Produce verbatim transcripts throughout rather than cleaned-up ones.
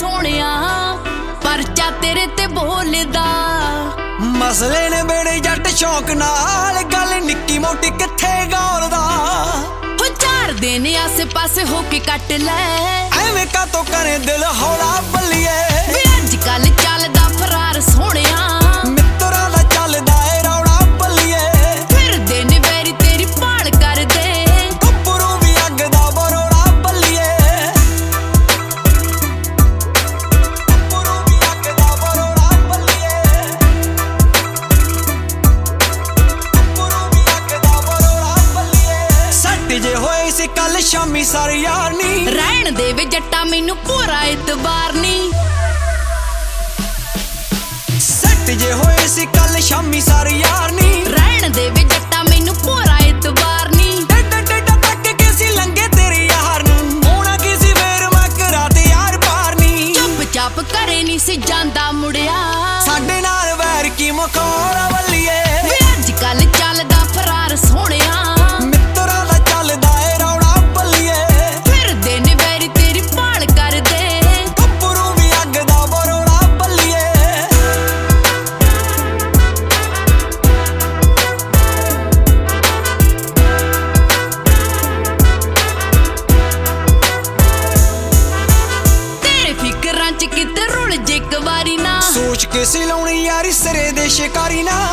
सोहणिया परचा तेरे ते बोलदा मसले ने बेड़े जट शौक नाल गल निक्की मोटी किथे गौरदा हो चार दिन आसे पासे होके कट ले एवें का तो करे दिल हौला बल्लिए वे अजकल चलदा फरार सोहणिया मित्तरां दा चलदा ए रौला बल्लिए फिर दिन वेरी तेरी भाल कर दे गब्बरू भी अग दा बरोड़ा बल्लिए गब्बरू भी अग दा बरोड़ा बल्लिए गब्बरू भी अग दा बरोड़ा बल्लिए सट जे होए सी कल शामी सारी यार नी रहन दे वे जट्टा मैनू पूरा इतबार नी सट जे होए सी कल शामी सारी यार नी रहन दे वे जट्टा मैनू पूरा इतबार नी डेडा डेडा तक के सी लंगे तेरी यार नू होना किसी वेर मैं करा ते यार पार नी चुप चाप करे नी सी जांदा मुड़िया साडे नाल वैर की मखौल वल्लिए वे अजकल चलदा फरार सोहणिया मित्तरां दा चलदा ए रौला बल्लिए फिर दिन वेरी तेरी भाल कर दे गब्बरू भी अग दा बरोड़ा बल्लिए तेरे फिकरां च किते रुल जे इक वारी ना सोच के सी लाउणी यारी सिरे दे शिकारी ना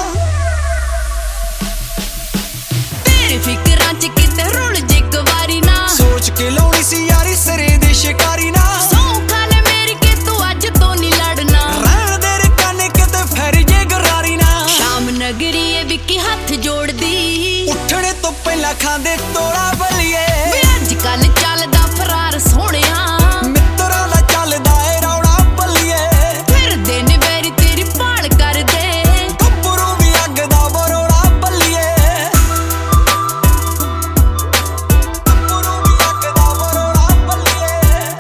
तेरे फिकरां च किते रुल जे इक वारी ना सोच के लाउणी सी यारी सिरे दे शिकारी ना सौं खा ले मेरी के तू अज तो नहीं लड़ना रहन दे रे काने किते फेर जे गरारी ना शाम नगरी ए विकी हथ जोड़दी उठने तो पहला खांदे तोड़ा बल्लिए वे अजकल चलदा फरार सोहणिया मित्तरां दा चलदा ए रौला बल्लिए फिर दिन वेरी तेरी भाल कर दे गब्बरू भी अग दा बरोड़ा बल्लिए गब्बरू भी अग दा बरोड़ा बल्लिए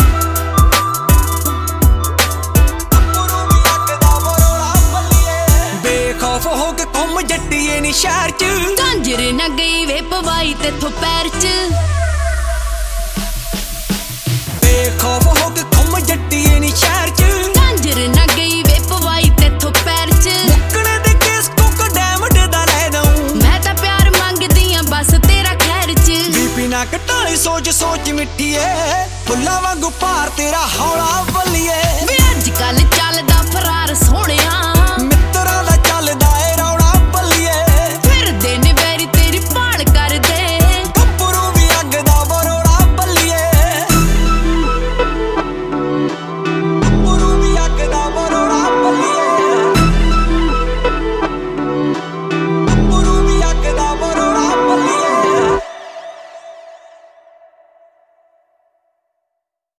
गब्बरू भी अग दा बरोड़ा बल्लिए बेखौफ हो के घुम जट्टिए नी शहर च झांजर ना गई वे पवाई तेथों पैर च